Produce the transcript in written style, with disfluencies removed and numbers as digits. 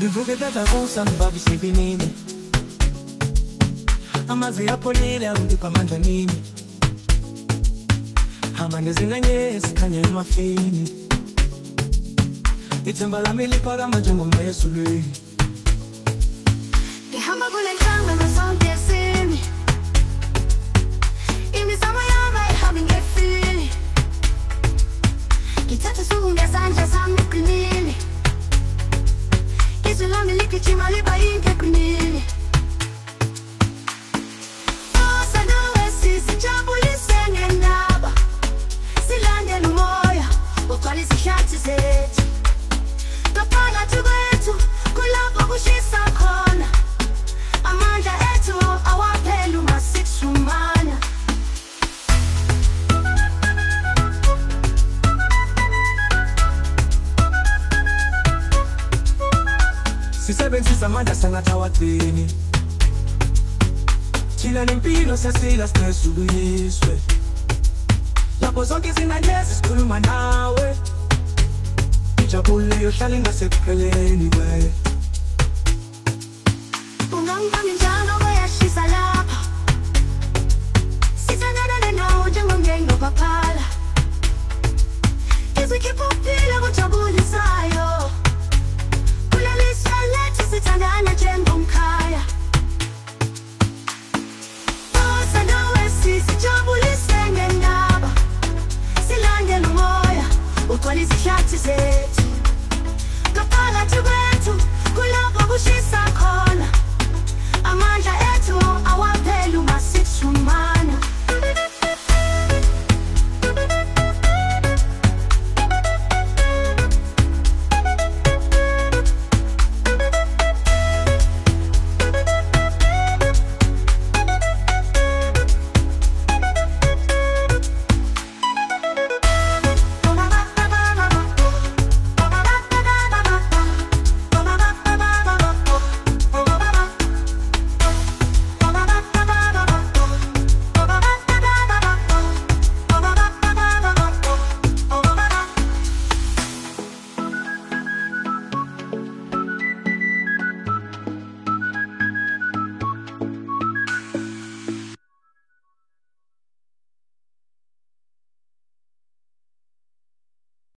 Ngivuke tata babi sibinini amazwi yapholile angipha amandla nini hamba ngezinganye sikhanye emafini ithemba lami liphakama njengomoya ezulwini ngihamba kule ntanga ngesonto yesini imizamo yami ayihambi ngefini ngithatha usuku ngesandla sami uqinile izwi lami ligijima liba yinto eqinile osanawe sizijabulise ngendaba silandele umoya ugcwala izihlathi zethu ngaphakathi kwethu kulapho kushisa khona amandla ethu awapheli uma sixhumana sisebenzisa amandla sengathi awagcini thina nempilo sesila sinezuluyiswe lapho zonke izinanyezi sikhuluma nawe ijabule yohlala ingasekupheleni we ungangibambi njalo kuyashisa lapha sithandana nawe njengomyeni nopaphala izikhipha